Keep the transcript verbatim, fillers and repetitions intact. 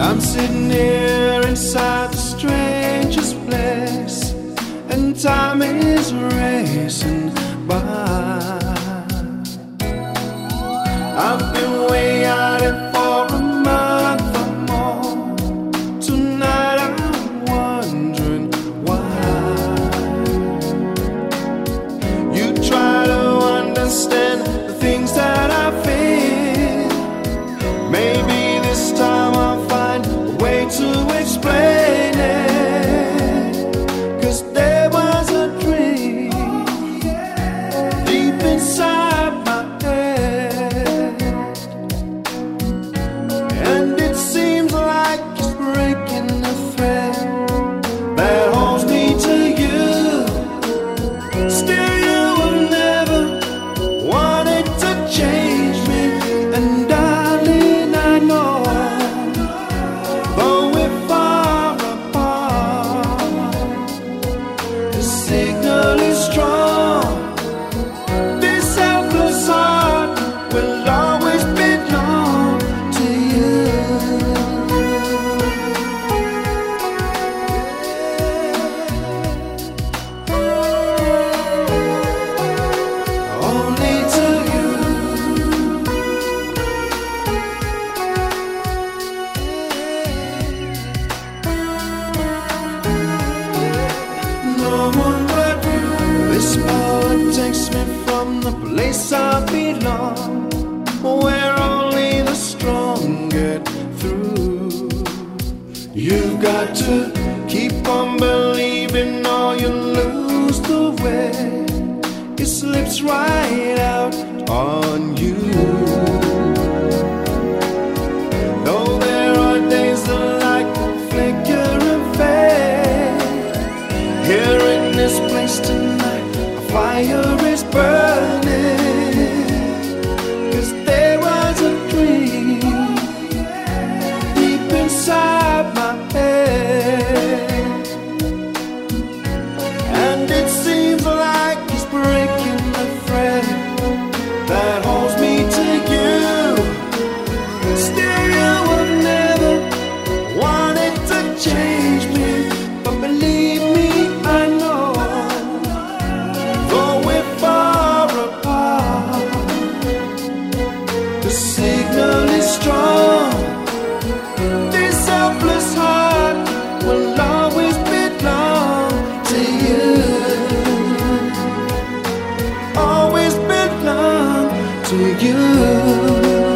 I'm sitting here inside the strangest place, and time is racing by. I've been way out here for a month or more. Tonight I'm wondering why. You try to understand the things that I feel. Maybe this time I'll find a way to explain it. 'Cause there was a dream deep inside my head, and it seems like it's breaking the thread that holds me to you. Still you will never want it to change me, and darling I know, though we're far apart, the signal is strong. This helpless heart will always belong to you. Only to you. No one but you. This power takes me from the place I belong, where only the strong get through. You've got to keep on believing, or you lose the way. It slips right out on you. Though there are days that like a flicker and fade, here in this place tonight, a fire is burning. 'Cause there was a dream deep inside my head, and it seems like it's breaking the thread that holds me to you. Still you will never want it to change me, but believe me I know, though we're far apart, the signal is strong. This helpless heart will always belong to you. Always belong to you.